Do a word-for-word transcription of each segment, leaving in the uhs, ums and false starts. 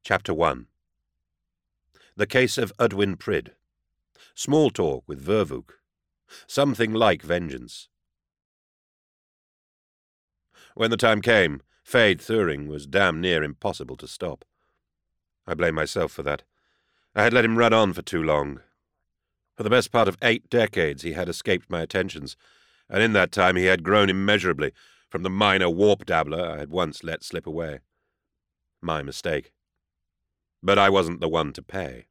Chapter one. The Case of Udwin Pryd. Small Talk with Vervoek. Something Like Vengeance. When the time came, Fade Thuring was damn near impossible to stop. I blame myself for that. I had let him run on for too long. For the best part of eight decades he had escaped my attentions, and in that time he had grown immeasurably from the minor warp dabbler I had once let slip away. My mistake. But I wasn't the one to pay.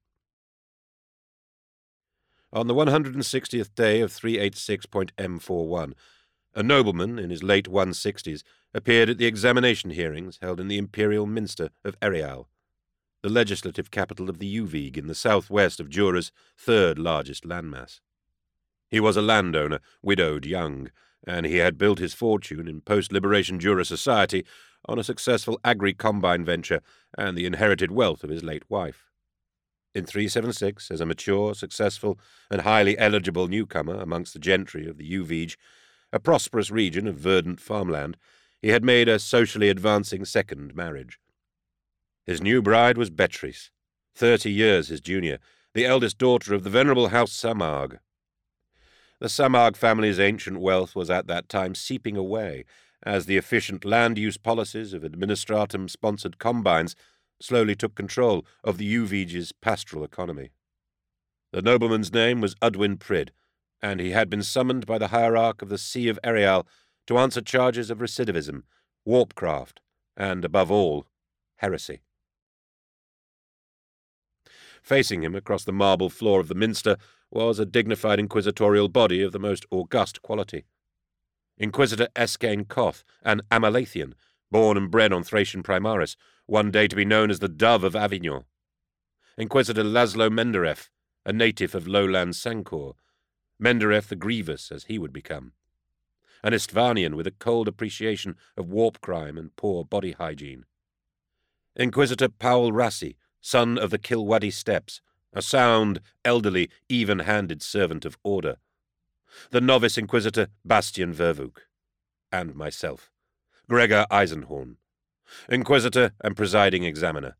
On the one hundred sixtieth day of three eighty-six point M forty-one, a nobleman in his late one sixties appeared at the examination hearings held in the Imperial Minster of Erial, the legislative capital of the Uveeg in the southwest of Jura's third largest landmass. He was a landowner, widowed young, and he had built his fortune in post-liberation Jura society on a successful agri-combine venture and the inherited wealth of his late wife. In three seventy-six, as a mature, successful, and highly eligible newcomer amongst the gentry of the Uveeg, a prosperous region of verdant farmland, he had made a socially advancing second marriage. His new bride was Beatrice, thirty years his junior, the eldest daughter of the venerable House Samarg. The Samarg family's ancient wealth was at that time seeping away, as the efficient land-use policies of administratum-sponsored combines slowly took control of the Uveeg's pastoral economy. The nobleman's name was Udwin Pryd, and he had been summoned by the hierarch of the See of Erial to answer charges of recidivism, warpcraft, and, above all, heresy. Facing him across the marble floor of the minster was a dignified inquisitorial body of the most august quality. Inquisitor Escain Koth, an Amalathian, born and bred on Thracian Primaris, one day to be known as the Dove of Avignon. Inquisitor Laszlo Menderev, a native of lowland Sancor, Menderev the Grievous as he would become. An Istvanian with a cold appreciation of warp crime and poor body hygiene. Inquisitor Paul Rassi, son of the Kilwaddy Steppes, a sound, elderly, even-handed servant of order. The novice Inquisitor Bastian Vervoek, and myself, Gregor Eisenhorn, Inquisitor and presiding examiner.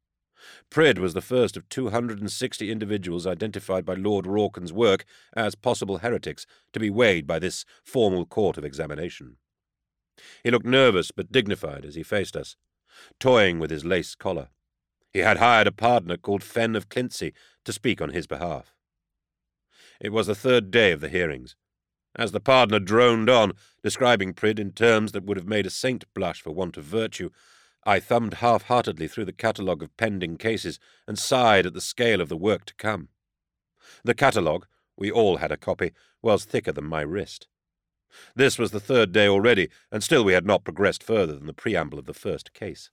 Pryd was the first of two hundred sixty individuals identified by Lord Rawkin's work as possible heretics to be weighed by this formal court of examination. He looked nervous but dignified as he faced us, toying with his lace collar. He had hired a partner called Fenn of Clintsey to speak on his behalf. It was the third day of the hearings. As the partner droned on, describing Pryd in terms that would have made a saint blush for want of virtue, I thumbed half-heartedly through the catalogue of pending cases and sighed at the scale of the work to come. The catalogue, we all had a copy, was thicker than my wrist. This was the third day already, and still we had not progressed further than the preamble of the first case.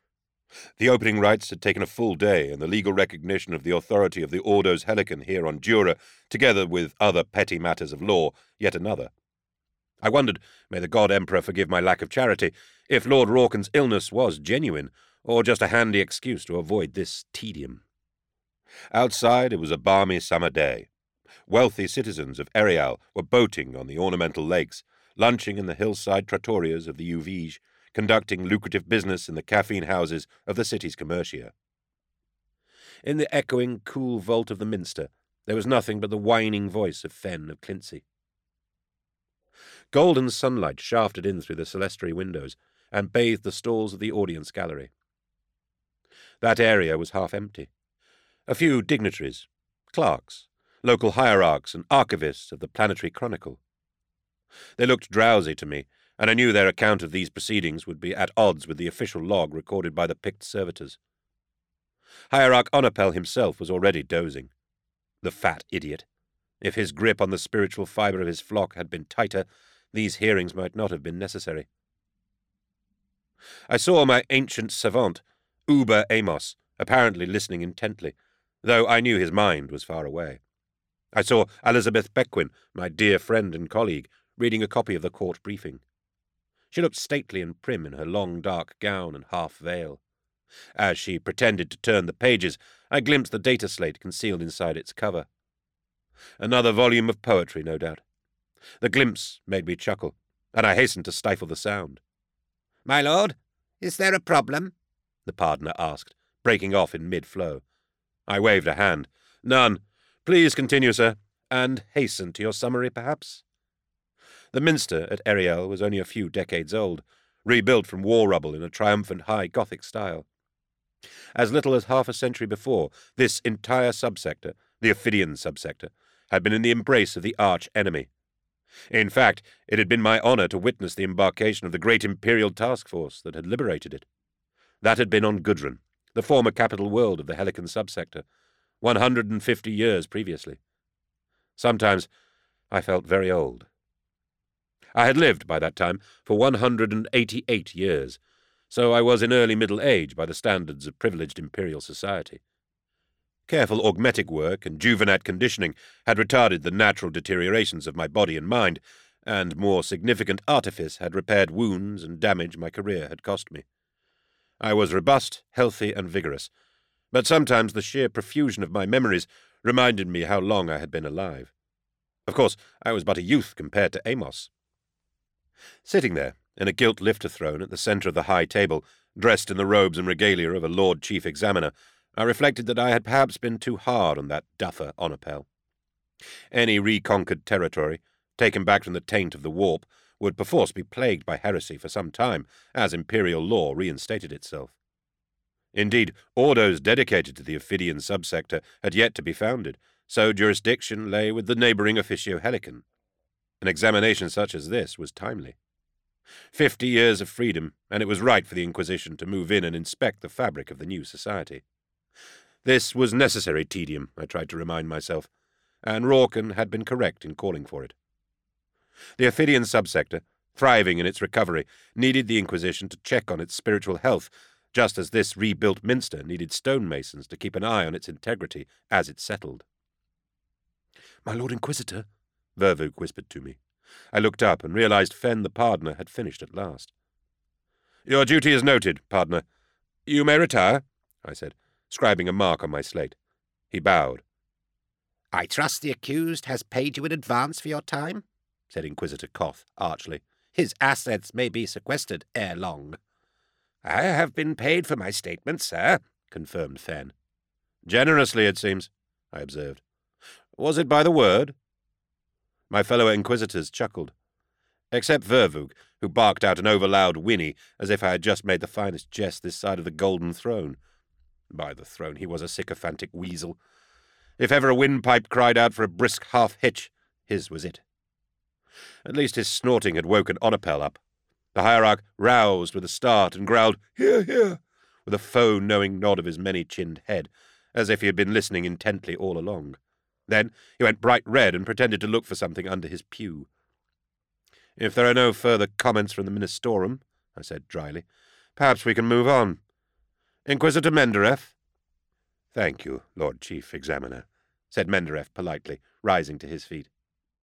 The opening rites had taken a full day, and the legal recognition of the authority of the Ordos Helican here on Jura, together with other petty matters of law, yet another. I wondered, may the God Emperor forgive my lack of charity, if Lord Rawkin's illness was genuine, or just a handy excuse to avoid this tedium. Outside it was a balmy summer day. Wealthy citizens of Erial were boating on the ornamental lakes, lunching in the hillside trattorias of the Uveeg, conducting lucrative business in the caffeine houses of the city's commercia. In the echoing, cool vault of the minster, there was nothing but the whining voice of Fenn of Clintsey. Golden sunlight shafted in through the clerestory windows and bathed the stalls of the audience gallery. That area was half empty. A few dignitaries, clerks, local hierarchs, and archivists of the Planetary Chronicle. They looked drowsy to me, and I knew their account of these proceedings would be at odds with the official log recorded by the picked servitors. Hierarch Onapel himself was already dozing. The fat idiot. If his grip on the spiritual fibre of his flock had been tighter, these hearings might not have been necessary. I saw my ancient savant, Uber Amos, apparently listening intently, though I knew his mind was far away. I saw Elizabeth Bequin, my dear friend and colleague, reading a copy of the court briefing. She looked stately and prim in her long dark gown and half veil. As she pretended to turn the pages, I glimpsed the data slate concealed inside its cover. Another volume of poetry, no doubt. The glimpse made me chuckle, and I hastened to stifle the sound. "My lord, is there a problem?" the pardoner asked, breaking off in mid-flow. I waved a hand. "None. Please continue, sir, and hasten to your summary, perhaps." The minster at Ariel was only a few decades old, rebuilt from war rubble in a triumphant high Gothic style. As little as half a century before, this entire subsector, the Ophidian subsector, had been in the embrace of the arch-enemy. In fact, it had been my honour to witness the embarkation of the great imperial task force that had liberated it. That had been on Gudrun, the former capital world of the Helican subsector, one hundred and fifty years previously. Sometimes I felt very old. I had lived, by that time, for one hundred and eighty-eight years, so I was in early middle age by the standards of privileged imperial society. Careful augmetic work and juvenate conditioning had retarded the natural deteriorations of my body and mind, and more significant artifice had repaired wounds and damage my career had cost me. I was robust, healthy, and vigorous, but sometimes the sheer profusion of my memories reminded me how long I had been alive. Of course, I was but a youth compared to Amos. Sitting there, in a gilt lifter throne at the centre of the high table, dressed in the robes and regalia of a Lord Chief Examiner, I reflected that I had perhaps been too hard on that duffer Onopel. Any reconquered territory, taken back from the taint of the warp, would perforce be plagued by heresy for some time, as imperial law reinstated itself. Indeed, ordos dedicated to the Ophidian subsector had yet to be founded, so jurisdiction lay with the neighbouring Officio Helican. An examination such as this was timely. Fifty years of freedom, and it was right for the Inquisition to move in and inspect the fabric of the new society. This was necessary tedium, I tried to remind myself, and Rawkin had been correct in calling for it. The Ophidian subsector, thriving in its recovery, needed the Inquisition to check on its spiritual health, just as this rebuilt minster needed stonemasons to keep an eye on its integrity as it settled. "My Lord Inquisitor," Vervug whispered to me. I looked up and realized Fenn the Pardoner had finished at last. "Your duty is noted, Pardoner. You may retire," I said, scribing a mark on my slate. He bowed. "I trust the accused has paid you in advance for your time," said Inquisitor Koth archly. "His assets may be sequestered ere long." "I have been paid for my statement, sir," confirmed Fenn. "Generously, it seems," I observed. "Was it by the word?" My fellow Inquisitors chuckled, except Vervug, who barked out an overloud whinny as if I had just made the finest jest this side of the Golden Throne. By the throne, he was a sycophantic weasel. If ever a windpipe cried out for a brisk half-hitch, his was it. At least his snorting had woken Onopel up. The hierarch roused with a start and growled, "Hear, hear," with a foe-knowing nod of his many-chinned head, as if he had been listening intently all along. Then he went bright red and pretended to look for something under his pew. "If there are no further comments from the Ministorum," I said dryly, "perhaps we can move on. Inquisitor Mendereff?" "Thank you, Lord Chief Examiner," said Mendereff politely, rising to his feet.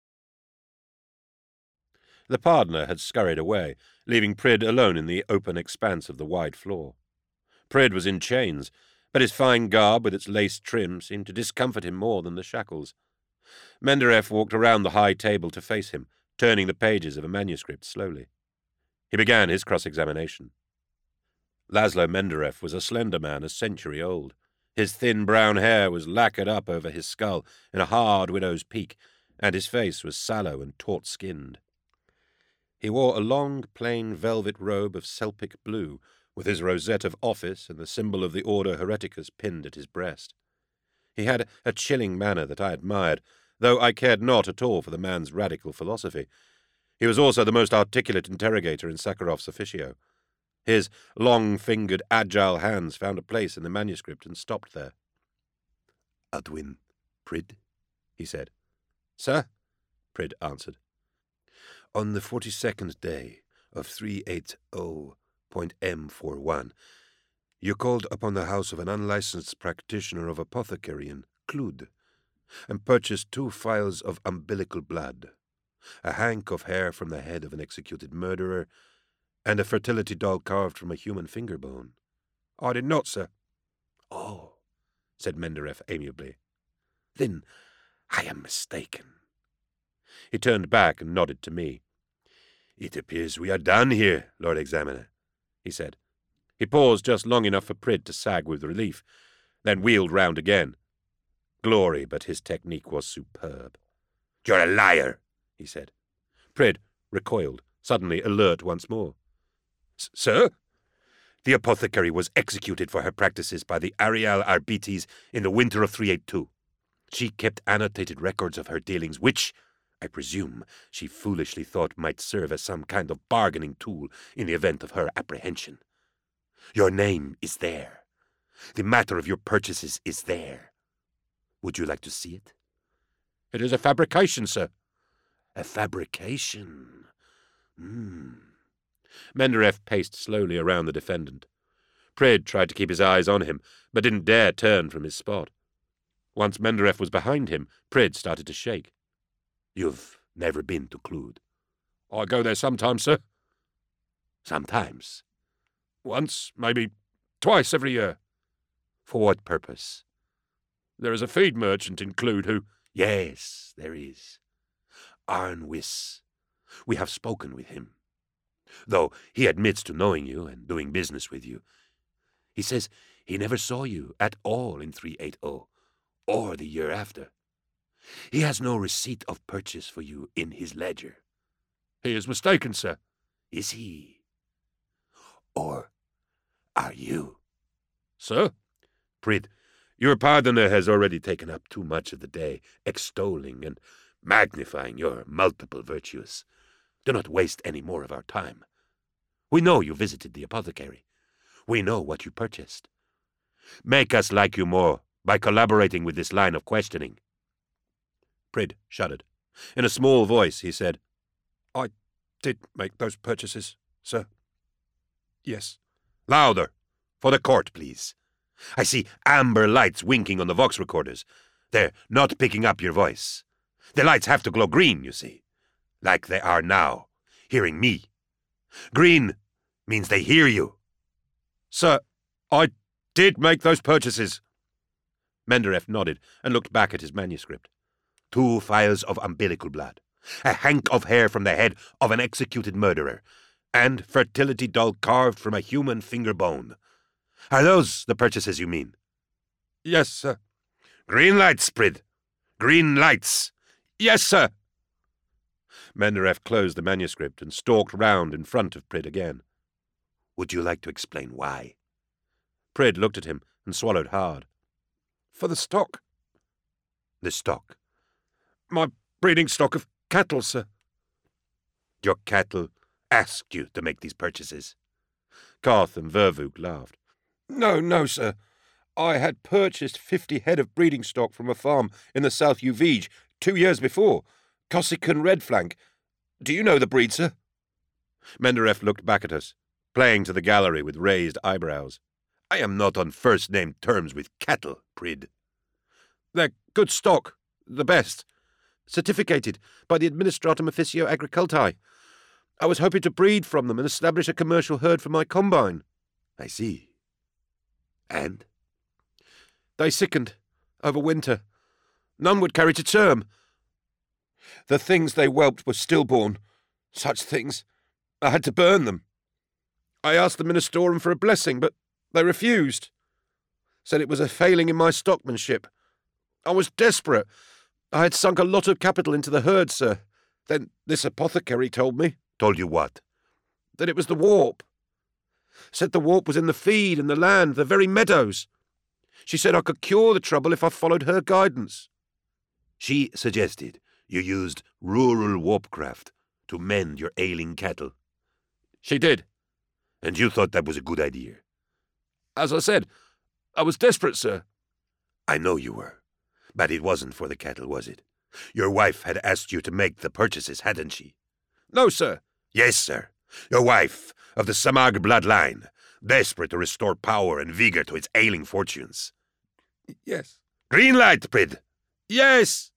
The Pardoner had scurried away, leaving Prid alone in the open expanse of the wide floor. Prid was in chains, but his fine garb with its lace trim seemed to discomfort him more than the shackles. Mendereff walked around the high table to face him, turning the pages of a manuscript slowly. He began his cross-examination. Laszlo Mendereff was a slender man a century old. His thin brown hair was lacquered up over his skull in a hard widow's peak, and his face was sallow and taut-skinned. He wore a long, plain velvet robe of Selpic blue, with his rosette of office and the symbol of the Order Hereticus pinned at his breast. He had a chilling manner that I admired, though I cared not at all for the man's radical philosophy. He was also the most articulate interrogator in Sakharov's officio. His long-fingered, agile hands found a place in the manuscript and stopped there. "Adwin Prid," he said. "Sir?" Prid answered. "On the forty-second day of three eighty point M forty-one, you called upon the house of an unlicensed practitioner of apothecary in Clud, and purchased two phials of umbilical blood, a hank of hair from the head of an executed murderer, and a fertility doll carved from a human finger bone." "I did not, sir." "Oh," said Mendereff amiably. "Then I am mistaken." He turned back and nodded to me. "It appears we are done here, Lord Examiner," he said. He paused just long enough for Prid to sag with relief, then wheeled round again. Glory, but his technique was superb. "You're a liar," he said. Prid recoiled, suddenly alert once more. "Sir? The apothecary was executed for her practices by the Arial Arbites in the winter of three eighty-two. She kept annotated records of her dealings, which, I presume, she foolishly thought might serve as some kind of bargaining tool in the event of her apprehension. Your name is there. The matter of your purchases is there. Would you like to see it?" "It is a fabrication, sir." "A fabrication? Hmm." Menderev paced slowly around the defendant. Prid tried to keep his eyes on him, but didn't dare turn from his spot. Once Menderev was behind him, Prid started to shake. "You've never been to Clud?" "I go there sometimes, sir." "Sometimes?" "Once, maybe twice every year." "For what purpose?" "There is a feed merchant in Clud who—" "Yes, there is. Arn Wyss. We have spoken with him. Though he admits to knowing you and doing business with you. He says he never saw you at all in three eighty, or the year after. He has no receipt of purchase for you in his ledger." "He is mistaken, sir." "Is he? Or are you?" "Sir?" "Prid, your pardoner has already taken up too much of the day extolling and magnifying your multiple virtues. Do not waste any more of our time. We know you visited the apothecary. We know what you purchased. Make us like you more by collaborating with this line of questioning." Prid shuddered. In a small voice he said, "I did make those purchases, sir. Yes." "Louder! For the court, please. I see amber lights winking on the Vox recorders. They're not picking up your voice. The lights have to glow green, you see. Like they are now, hearing me. Green means they hear you." "Sir, I did make those purchases." Menderev nodded and looked back at his manuscript. "Two phials of umbilical blood, a hank of hair from the head of an executed murderer, and fertility doll carved from a human finger bone. Are those the purchases you mean?" "Yes, sir." "Green lights, Prid. Green lights." "Yes, sir." Menderev closed the manuscript and stalked round in front of Prid again. "Would you like to explain why?" Prid looked at him and swallowed hard. "For the stock." "The stock?" "My breeding stock of cattle, sir." "Your cattle asked you to make these purchases?" Koth and Vervuk laughed. "No, no, sir. I had purchased fifty head of breeding stock from a farm in the South Uvige two years before, Kossikan Red Flank. Do you know the breed, sir?" Menderev looked back at us, playing to the gallery with raised eyebrows. "I am not on first-name terms with cattle, Prid." "They're good stock, the best, certificated by the Administratum Officio Agricultae. I was hoping to breed from them and establish a commercial herd for my combine." "I see. And?" "They sickened over winter. None would carry to term. The things they whelped were stillborn. Such things. I had to burn them. I asked the Ministorum for a blessing, but they refused. Said it was a failing in my stockmanship. I was desperate. I had sunk a lot of capital into the herd, sir. Then this apothecary told me." "Told you what?" "That it was the warp. Said the warp was in the feed and the land, the very meadows. She said I could cure the trouble if I followed her guidance." "She suggested you used rural warpcraft to mend your ailing cattle." "She did." "And you thought that was a good idea?" "As I said, I was desperate, sir." "I know you were. But it wasn't for the cattle, was it? Your wife had asked you to make the purchases, hadn't she?" "No, sir." "Yes, sir. Your wife, of the Samag bloodline, desperate to restore power and vigor to its ailing fortunes." "Yes." "Green light, Prid." "Yes."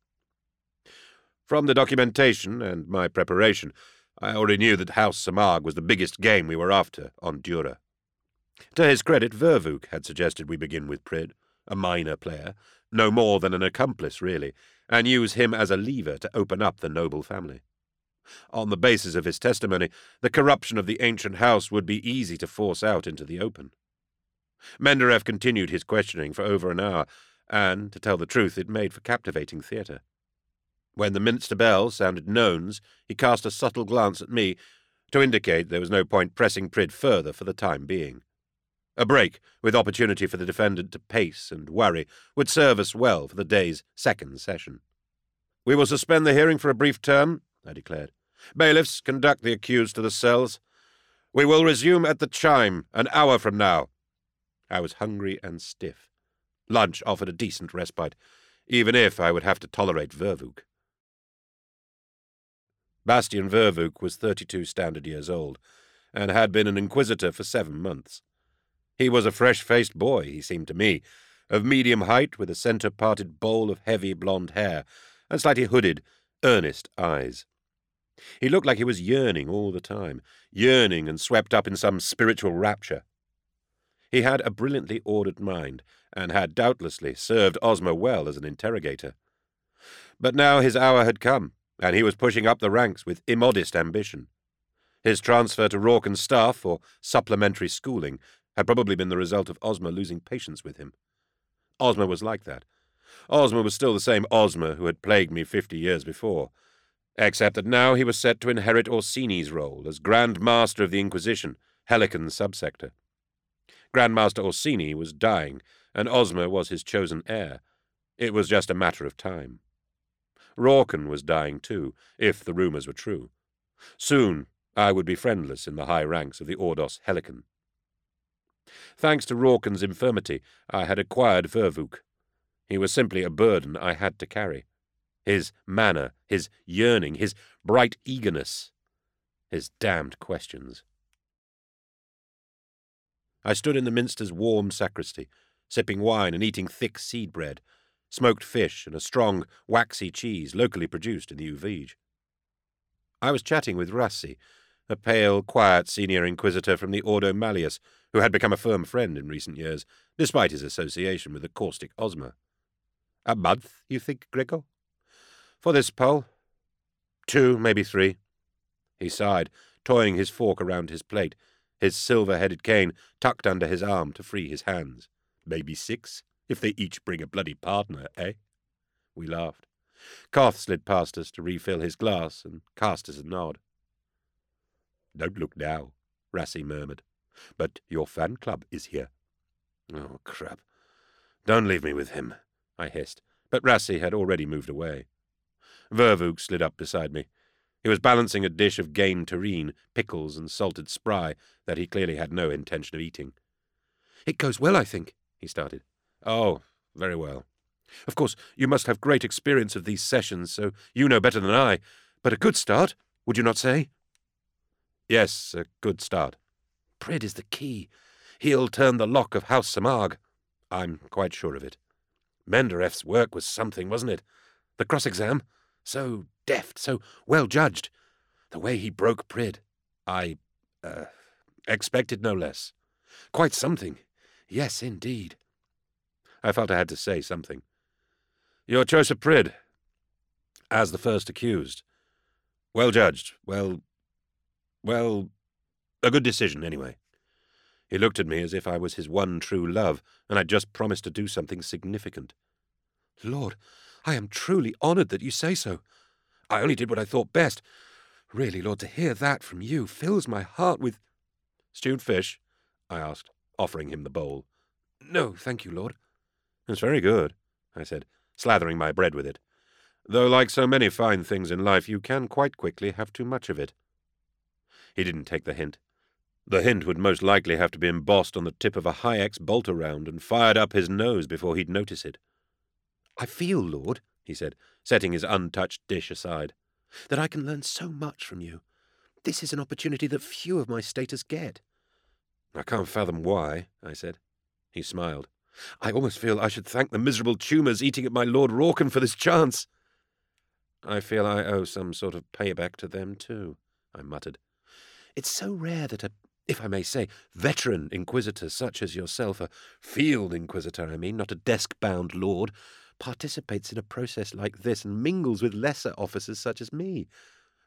From the documentation and my preparation, I already knew that House Samag was the biggest game we were after on Dura. To his credit, Vervuk had suggested we begin with Prid, a minor player, no more than an accomplice, really, and use him as a lever to open up the noble family. On the basis of his testimony, the corruption of the ancient house would be easy to force out into the open. Menderev continued his questioning for over an hour, and, to tell the truth, it made for captivating theatre. When the minster bell sounded nones, he cast a subtle glance at me to indicate there was no point pressing Prid further for the time being. A break, with opportunity for the defendant to pace and worry, would serve us well for the day's second session. "We will suspend the hearing for a brief term," I declared. "Bailiffs, conduct the accused to the cells. We will resume at the chime, an hour from now." I was hungry and stiff. Lunch offered a decent respite, even if I would have to tolerate Vervuk. Bastian Vervuk was thirty-two standard years old, and had been an inquisitor for seven months. He was a fresh-faced boy, he seemed to me, of medium height, with a centre-parted bowl of heavy blonde hair, and slightly hooded, earnest eyes. He looked like he was yearning all the time, yearning and swept up in some spiritual rapture. He had a brilliantly ordered mind, and had doubtlessly served Ozma well as an interrogator. But now his hour had come, and he was pushing up the ranks with immodest ambition. His transfer to Rorken's staff for supplementary schooling had probably been the result of Ozma losing patience with him. Ozma was like that. Ozma was still the same Ozma who had plagued me fifty years before, except that now he was set to inherit Orsini's role as Grand Master of the Inquisition, Helicon's subsector. Grand Master Orsini was dying, and Ozma was his chosen heir. It was just a matter of time. Rorken was dying too, if the rumours were true. Soon I would be friendless in the high ranks of the Ordos Helicon. Thanks to Rorken's infirmity, I had acquired Vervuk. He was simply a burden I had to carry. His manner, his yearning, his bright eagerness, his damned questions. I stood in the minster's warm sacristy, sipping wine and eating thick seed bread, smoked fish and a strong, waxy cheese locally produced in the Uvige. I was chatting with Rassi, a pale, quiet senior inquisitor from the Ordo Malleus, who had become a firm friend in recent years, despite his association with the caustic Ozma. "A month, you think, Gregor? For this poll? Two, maybe three." He sighed, toying his fork around his plate, his silver-headed cane tucked under his arm to free his hands. "Maybe six, if they each bring a bloody partner, eh?" We laughed. Koth slid past us to refill his glass and cast us a nod. "Don't look now," Rassi murmured. "But your fan club is here." "Oh, crap. Don't leave me with him," I hissed, but Rassi had already moved away. Vervuk slid up beside me. He was balancing a dish of game terrine, pickles, and salted spry that he clearly had no intention of eating. "It goes well, I think," he started. "Oh, very well. Of course, you must have great experience of these sessions, so you know better than I, but a good start, would you not say?" "Yes, a good start." "Prid is the key. He'll turn the lock of House Samag." "I'm quite sure of it." "Menderev's work was something, wasn't it? The cross-exam? So deft, so well judged. The way he broke Prid. I, uh, expected no less. Quite something. Yes, indeed." I felt I had to say something. "Your choice of Prid, as the first accused. Well judged. Well, well, a good decision, anyway." He looked at me as if I was his one true love, and I'd just promised to do something significant. "Lord, I am truly honoured that you say so. I only did what I thought best. Really, Lord, to hear that from you fills my heart with—" "Stewed fish?" I asked, offering him the bowl. "No, thank you, Lord." "It's very good," I said, slathering my bread with it. "Though, like so many fine things in life, you can quite quickly have too much of it." He didn't take the hint. The hint would most likely have to be embossed on the tip of a Hi-Ex bolter round and fired up his nose before he'd notice it. "I feel, Lord," he said, setting his untouched dish aside, "that I can learn so much from you. This is an opportunity that few of my status get." "I can't fathom why," I said. He smiled. "I almost feel I should thank the miserable tumours eating at my Lord Rorken for this chance." "I feel I owe some sort of payback to them too," I muttered. "It's so rare that a, if I may say, veteran inquisitor such as yourself, a field inquisitor, I mean, not a desk-bound lord, participates in a process like this and mingles with lesser officers such as me.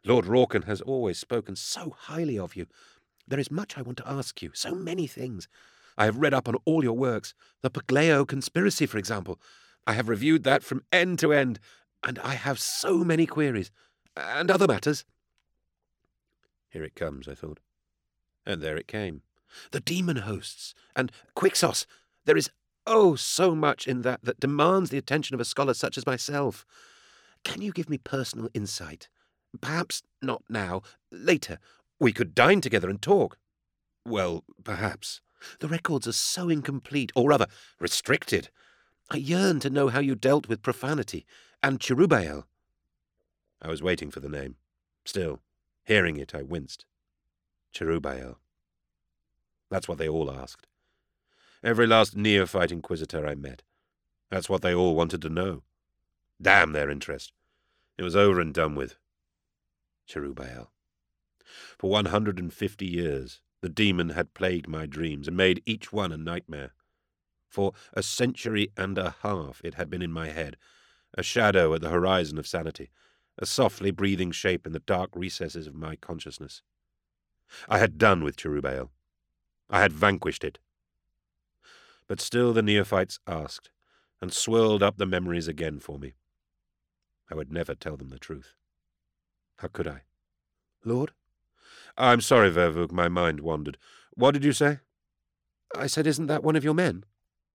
Lord Rawkin has always spoken so highly of you. There is much I want to ask you, so many things. I have read up on all your works, the Pagleo conspiracy, for example. I have reviewed that from end to end, and I have so many queries, and other matters. Here it comes, I thought. And there it came. The demon hosts, and Quixos. There is, oh, so much in that that demands the attention of a scholar such as myself. Can you give me personal insight? Perhaps not now, later. We could dine together and talk. Well, perhaps. The records are so incomplete, or rather, restricted. I yearn to know how you dealt with profanity and Cherubael. I was waiting for the name. Still, hearing it, I winced. Cherubael. That's what they all asked. Every last neophyte inquisitor I met. That's what they all wanted to know. Damn their interest. It was over and done with. Cherubael. For one hundred and fifty years, the demon had plagued my dreams and made each one a nightmare. For a century and a half it had been in my head, a shadow at the horizon of sanity, a softly breathing shape in the dark recesses of my consciousness. I had done with Cherubael. I had vanquished it. But still the neophytes asked, and swirled up the memories again for me. I would never tell them the truth. How could I? Lord? I'm sorry, Vervug, my mind wandered. What did you say? I said, isn't that one of your men?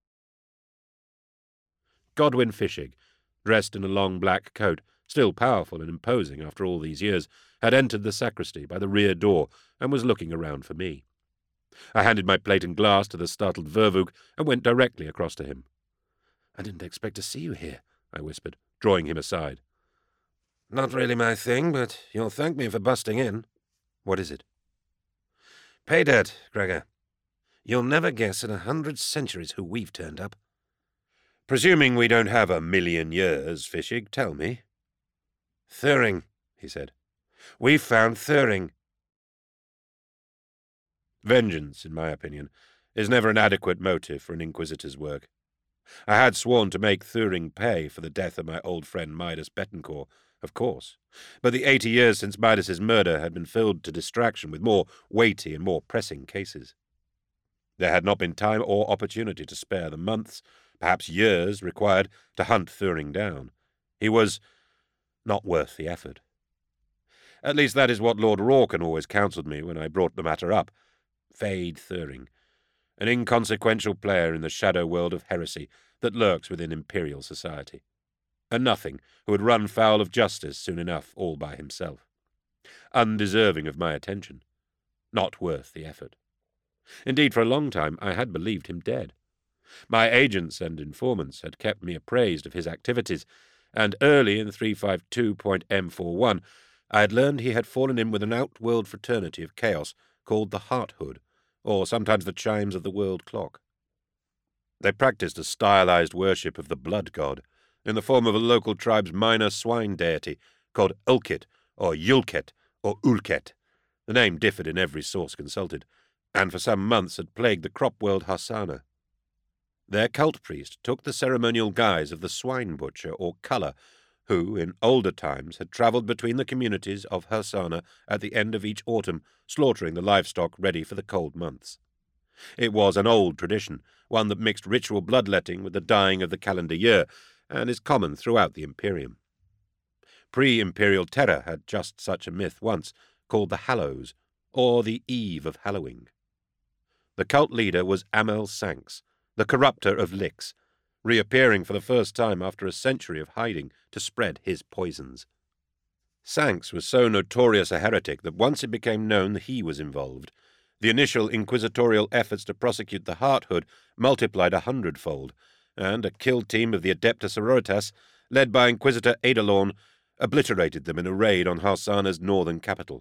Godwin Fishig, dressed in a long black coat, still powerful and imposing after all these years, had entered the sacristy by the rear door and was looking around for me. I handed my plate and glass to the startled Vervug and went directly across to him. I didn't expect to see you here, I whispered, drawing him aside. Not really my thing, but you'll thank me for busting in. What is it? Pay dirt, Gregor. You'll never guess in a hundred centuries who we've turned up. Presuming we don't have a million years, Fishig, tell me. Thuring, he said. We've found Thuring. Vengeance, in my opinion, is never an adequate motive for an inquisitor's work. I had sworn to make Thuring pay for the death of my old friend Midas Betancourt, of course, but the eighty years since Midas's murder had been filled to distraction with more weighty and more pressing cases. There had not been time or opportunity to spare the months, perhaps years, required to hunt Thuring down. He was not worth the effort. At least that is what Lord Rawkin always counselled me when I brought the matter up. Fade Thuring, an inconsequential player in the shadow world of heresy that lurks within imperial society. A nothing who would run foul of justice soon enough all by himself. Undeserving of my attention. Not worth the effort. Indeed, for a long time I had believed him dead. My agents and informants had kept me appraised of his activities, and early in three fifty-two point M forty-one I had learned he had fallen in with an outworld fraternity of chaos called the Hearthood, or sometimes the Chimes of the World Clock. They practiced a stylized worship of the blood god, in the form of a local tribe's minor swine deity called Ulkit, or Yulket, or Ulket. The name differed in every source consulted, and for some months had plagued the crop world Harsana. Their cult priest took the ceremonial guise of the swine butcher or culler, who, in older times, had travelled between the communities of Harsana at the end of each autumn, slaughtering the livestock ready for the cold months. It was an old tradition, one that mixed ritual bloodletting with the dying of the calendar year, and is common throughout the Imperium. Pre-Imperial Terra had just such a myth once, called the Hallows, or the Eve of Hallowing. The cult leader was Amel Sanks, the corrupter of Lix, reappearing for the first time after a century of hiding to spread his poisons. Sanks was so notorious a heretic that once it became known that he was involved, the initial inquisitorial efforts to prosecute the Hearthood multiplied a hundredfold, and a kill team of the Adepta Sororitas, led by Inquisitor Adalorn, obliterated them in a raid on Harsana's northern capital.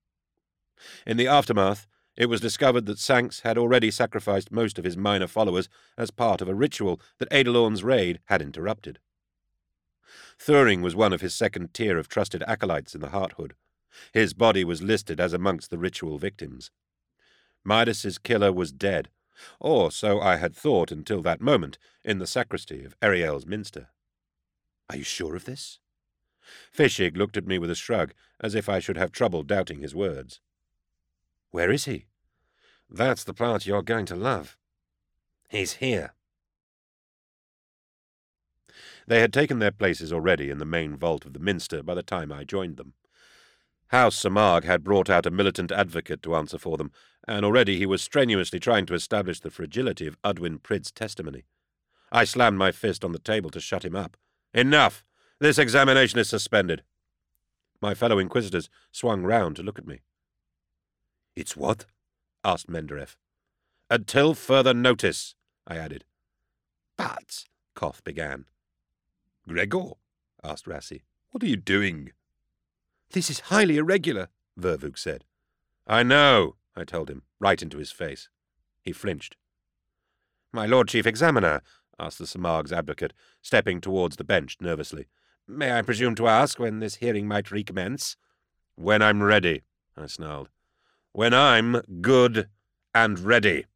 In the aftermath, it was discovered that Sanks had already sacrificed most of his minor followers as part of a ritual that Adalorn's raid had interrupted. Thuring was one of his second tier of trusted acolytes in the Hearthood. His body was listed as amongst the ritual victims. Midas's killer was dead, or so I had thought until that moment, in the sacristy of Ariel's Minster. Are you sure of this? Fischig looked at me with a shrug, as if I should have trouble doubting his words. "Where is he?" "That's the part you're going to love." "He's here." They had taken their places already in the main vault of the Minster by the time I joined them. House Samag had brought out a militant advocate to answer for them, and already he was strenuously trying to establish the fragility of Udwyn Pridd's testimony. I slammed my fist on the table to shut him up. "Enough! This examination is suspended." My fellow inquisitors swung round to look at me. "It's what?" asked Menderev. "Until further notice," I added. "But," Koth began. "Gregor," asked Rassi, "what are you doing?" "This is highly irregular," Vervug said. "I know," I told him, right into his face. He flinched. "My Lord Chief Examiner," asked the Samag's advocate, stepping towards the bench nervously, "may I presume to ask when this hearing might recommence?" "When I'm ready," I snarled. "When I'm good and ready."